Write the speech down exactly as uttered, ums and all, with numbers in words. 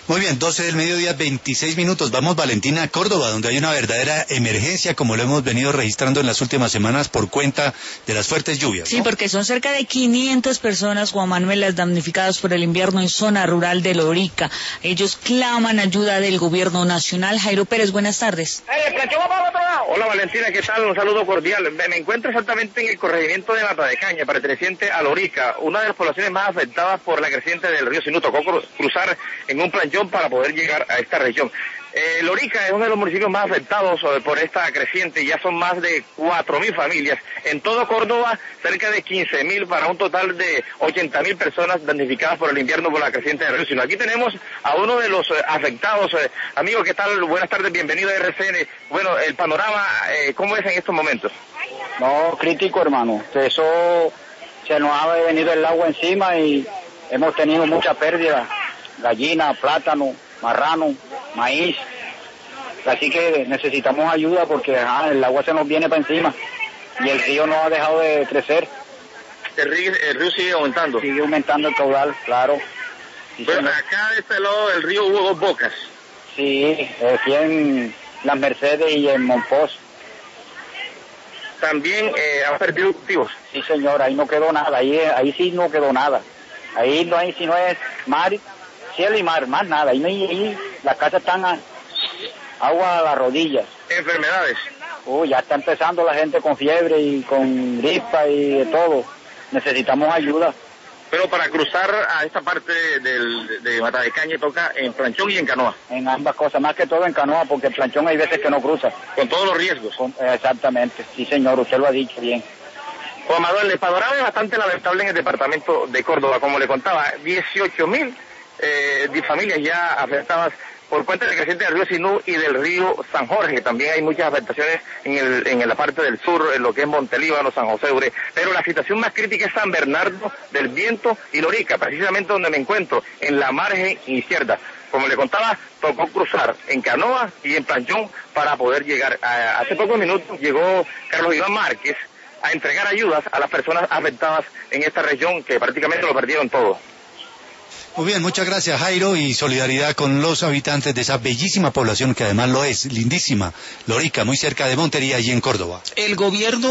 Muy bien, doce del mediodía, veintiséis minutos. Vamos, Valentina, a Córdoba, donde hay una verdadera emergencia, como lo hemos venido registrando en las últimas semanas por cuenta de las fuertes lluvias, ¿no? Sí, porque son cerca de quinientas personas, Juan Manuel, las damnificadas por el invierno en zona rural de Lorica. Ellos claman ayuda del gobierno nacional. Jairo Pérez, buenas tardes. Hola, Valentina, ¿qué tal? Un saludo cordial. Me encuentro exactamente en el corregimiento de Mata de Caña, perteneciente a Lorica, una de las poblaciones más afectadas por la creciente del río Sinú. Tocó cruzar en un planchón para poder llegar a esta región. Eh, Lorica es uno de los municipios más afectados por esta creciente, ya son más de cuatro mil familias. En todo Córdoba, cerca de quince mil para un total de ochenta mil personas damnificadas por el invierno por la creciente del río Sinú. Aquí tenemos a uno de los eh, afectados. Eh, amigo, ¿qué tal? Buenas tardes, bienvenido a R C N. Bueno, el panorama, eh, ¿cómo es en estos momentos? No, crítico, hermano. Eso se nos ha venido el agua encima y hemos tenido mucha pérdida. Gallina, plátano, marrano, maíz. Así que necesitamos ayuda porque ajá, el agua se nos viene para encima y el río no ha dejado de crecer. El río, el río sigue aumentando. Sigue aumentando el caudal, claro. Sí, bueno, acá de este lado del río hubo dos bocas. Sí, aquí en Las Mercedes y en Monpós. También eh, han perdido cultivos. Sí, señor, ahí no quedó nada, ahí, ahí sí no quedó nada. Ahí no hay, si no es mar, cielo y mar, más nada. Ahí, no hay, ahí las casas están a agua a las rodillas. ¿Enfermedades? Uy, ya está empezando la gente con fiebre y con gripa y de todo. Necesitamos ayuda. Pero para cruzar a esta parte del, de Mata de Caña toca en planchón y en canoa. En ambas cosas, más que todo en canoa, porque el planchón hay veces que no cruza. Con todos los riesgos. Con, exactamente, sí señor, usted lo ha dicho bien. Juan Manuel, el panorama es bastante lamentable en el departamento de Córdoba, como le contaba, dieciocho mil eh, familias ya afectadas por cuenta del creciente del río Sinú y del río San Jorge. También hay muchas afectaciones en, el, en la parte del sur, en lo que es Montelíbano, San José Ure. Pero la situación más crítica es San Bernardo del Viento y Lorica, precisamente donde me encuentro, en la margen izquierda. Como le contaba, tocó cruzar en canoa y en planchón para poder llegar. A, hace pocos minutos llegó Carlos Iván Márquez a entregar ayudas a las personas afectadas en esta región que prácticamente lo perdieron todo. Muy bien, muchas gracias, Jairo, y solidaridad con los habitantes de esa bellísima población que además lo es, lindísima, Lorica, muy cerca de Montería y en Córdoba. El gobierno